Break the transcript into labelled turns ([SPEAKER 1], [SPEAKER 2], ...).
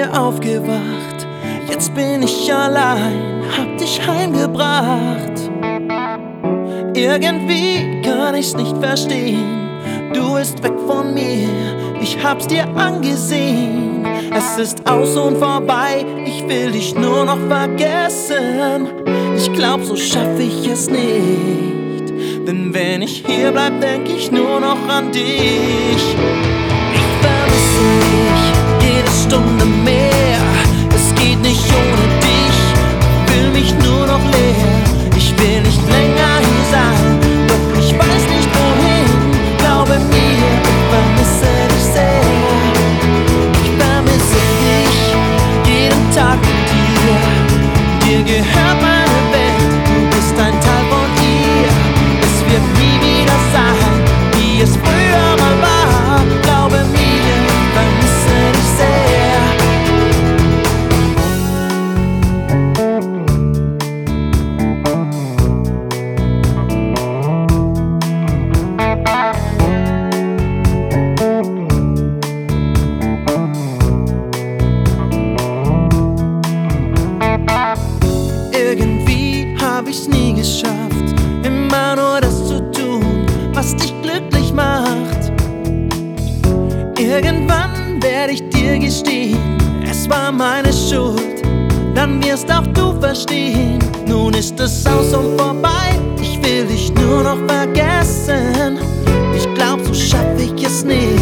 [SPEAKER 1] dir aufgewacht, jetzt bin ich allein, hab dich heimgebracht. Irgendwie kann ich's nicht verstehen, du bist weg von mir, ich hab's dir angesehen. Es ist aus und vorbei, ich will dich nur noch vergessen. Ich glaub, so schaff ich es nicht, denn wenn ich hier bleib, denk ich nur noch an dich. Ich vermisse dich, jede Stunde mehr, es geht nicht ohne dich, will mich nur noch leer. Ich will nicht länger hier sein, doch ich weiß nicht wohin, glaube mir, ich vermisse dich sehr. Ich vermisse dich, jeden Tag mit dir, dir gehört meine Welt, du bist ein Teil von ihr. Es wird nie wieder sein, wie es früher mal war, glaube mir, ich vermisse dich sehr. Irgendwie hab ich's nie geschafft, immer nur das zu tun, was dich glücklich macht. Irgendwann werd ich dir gestehen, es war meine Schuld, dann wirst auch du verstehen. Nun ist es aus und vorbei, ich will dich nur noch vergessen. Ich glaub, so schaff ich es nicht,